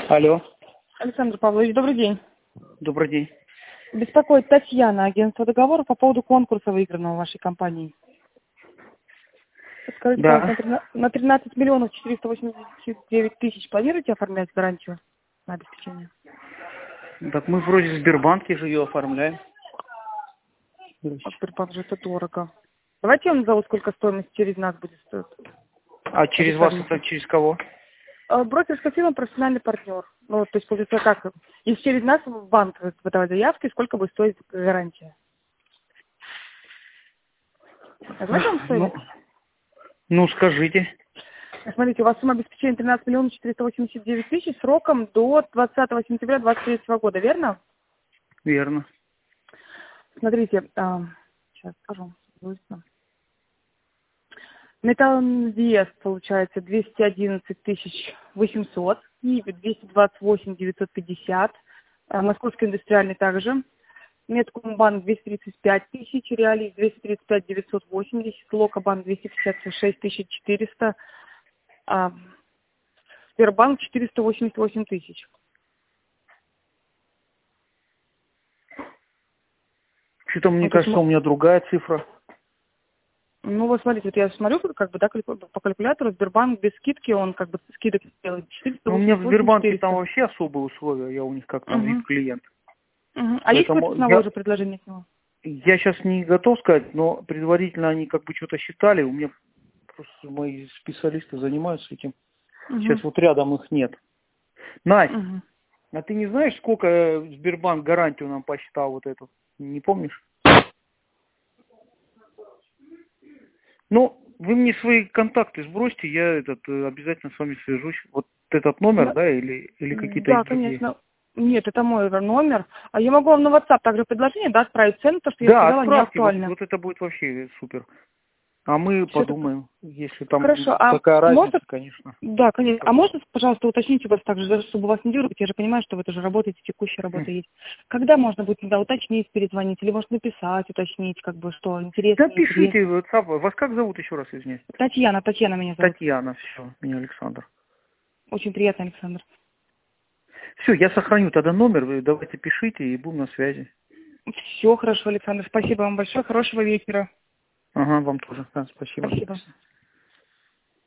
Алло, Александр Павлович, добрый день. добрый день. Беспокоит Татьяна, агентство договоров по поводу конкурса, выигранного вашей компанией. Скажите, Да. пожалуйста, на 13 миллионов 489 тысяч планируете оформлять гарантию на обеспечение? Так мы вроде в Сбербанке же ее оформляем. А Сбербанк же это дорого. Давайте я вам назову, сколько стоимость через нас будет стоить. А через вас это через кого? Брокерская фирма «Профессиональный партнер». Ну, то есть, получается, как? Если через нас в банк выдавать заявки, сколько будет стоить гарантия? Давайте вам стоимость. Ну, скажите. Смотрите, у вас сумма обеспечения 13 миллионов 489 тысяч сроком до 20 сентября 2023 года, верно? Верно. Смотрите, сейчас скажу. Металлинвест получается 211 тысяч 800, НИБ 228 950, Московский индустриальный также, Медкомбанк 235 тысяч, Реалий 235 980, Локобанк 256 400, Сбербанк 488 тысяч. Что-то мне кажется, у меня другая цифра. Ну, вот смотрите, вот я смотрю, как бы, да, по калькулятору, Сбербанк без скидки, он как бы скидок делает 488 У меня в Сбербанке 400. там вообще особые условия, я у них как там VIP-клиент. А есть какое-то ценовое уже предложение к нему? Я сейчас не готов сказать, но предварительно они как бы что-то считали, у меня просто мои специалисты занимаются этим. Сейчас вот рядом их нет. Настя, а ты не знаешь, сколько Сбербанк гарантию нам посчитал вот эту? Не помнишь? Ну, вы мне свои контакты сбросьте, я обязательно с вами свяжусь. Вот этот номер, да, или какие-то Да, другие? конечно. Нет, это мой номер. А я могу вам на WhatsApp также предложение, да, отправить цену, то, что я Да, сказала, не отправьте, актуально. вот это будет вообще супер. А мы подумаем, если там Хорошо, а такая разница, можно... конечно. Да, конечно. А можно, пожалуйста, уточните вас также, даже чтобы вас не дергать, я же понимаю, что вы тоже работаете, текущая работа есть. Когда можно будет тогда уточнить, перезвонить, или может написать, уточнить, как бы, что интересно, Да пишите, интересно. WhatsApp. Вас как зовут еще раз, извиняюсь? Татьяна меня зовут. Татьяна, все, меня Александр. Очень приятно, Александр. Все, я сохраню тогда номер, вы давайте пишите и будем на связи. Все хорошо, Александр. Спасибо вам большое. Хорошего вечера. Ага, вам тоже. Да, спасибо. Спасибо.